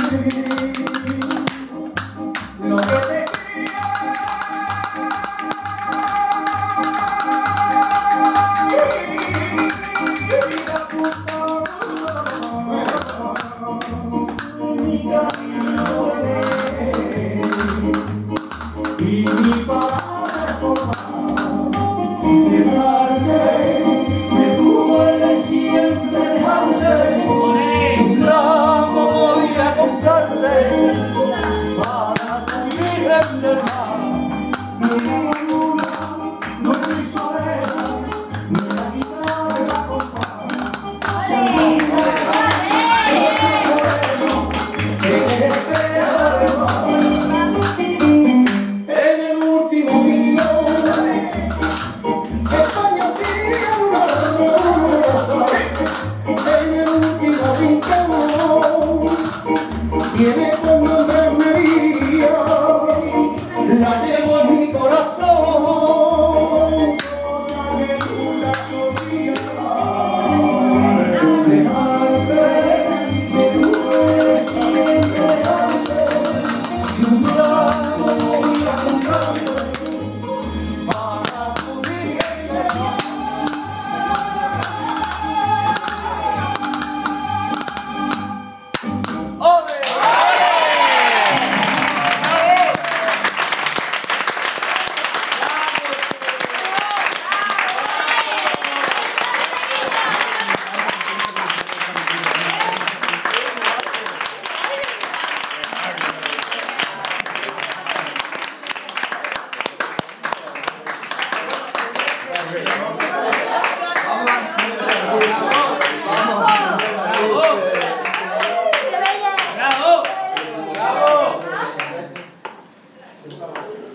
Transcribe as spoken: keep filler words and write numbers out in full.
lo que te y mi padre por me tuvo el siempre dejarte un ramo voy a comprarte para tu virgen del mar. No hay luna, no hay solera, ni la guitarra compara. Tiene por nombre María, la llevo en mi corazón. Me duele siempre y un ramo voy a comprarte para tu virgen del mar. ¡Bravo! ¡Bravo!